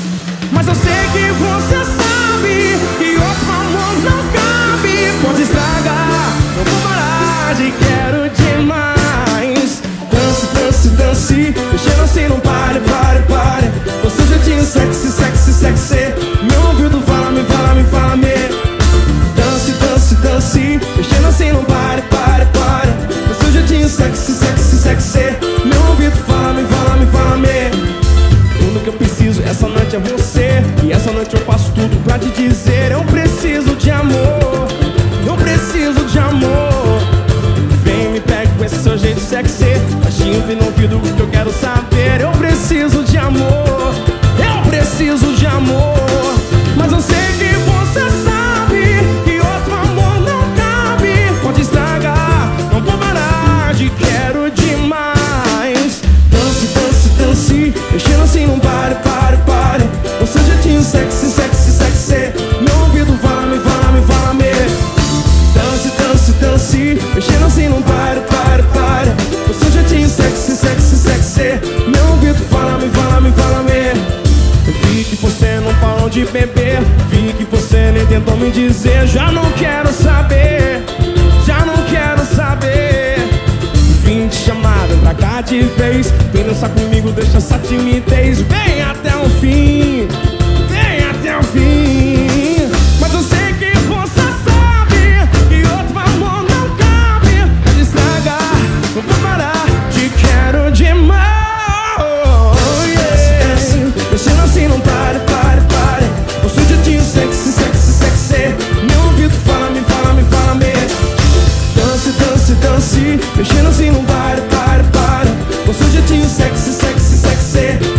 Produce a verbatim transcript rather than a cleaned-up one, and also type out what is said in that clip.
Mas eu sei que você sabe que outro amor não cabe. Pode estragar, eu vou parar de quero demais. Dance, dance, dance, mexendo assim, não pare, pare, pare. O seu jeitinho sexy, sexy, sexy. Meu ouvido fala-me, fala-me, fala-me. Dance, dance, dance, mexendo assim, não pare, pare, pare. O seu jeitinho sexy, sexy, sexy. Meu ouvido fala-me, fala-me, fala-me. Tudo que eu preciso essa noite é você. E essa noite eu faço tudo pra te dizer: eu preciso de amor, eu preciso de amor. Vem, me pega com esse seu jeito sexy, baixinho, vem no ouvido o que eu quero saber. Eu preciso de amor, eu preciso de amor. Mas eu sei que você sabe que outro amor não cabe. Pode estragar, não vou parar de quero demais. Dance, dance, dance, mexendo assim, não pare, pare, pare. O seu jeitinho sexy, sexy, sexy. Meu ouvido fala-me, fala-me, fala-me. Dance, dance, dance, mexendo assim, não pare, pare, pare. O seu jeitinho sexy, sexy, sexy. Meu ouvido fala-me, fala-me, fala-me. Vi que você não parou de beber, vi que você nem tentou me dizer. Já não quero saber, já não quero saber. Vim te chamar, vem pra cá de vez. Vem dançar comigo, deixa essa timidez. Vem até o fim, vem até o fim. Mas eu sei que você sabe que outro amor não cabe. Pode estragar, não vou parar de quero demais. Mexendo assim, não pare, pare, pare. O seu jeitinho sexy, sexy, sexy. Meu ouvido fala-me, fala-me, fala-me. Dance, dance, dance, mexendo assim, não pare, pare, pare. O seu jeitinho sexy, sexy, sexy.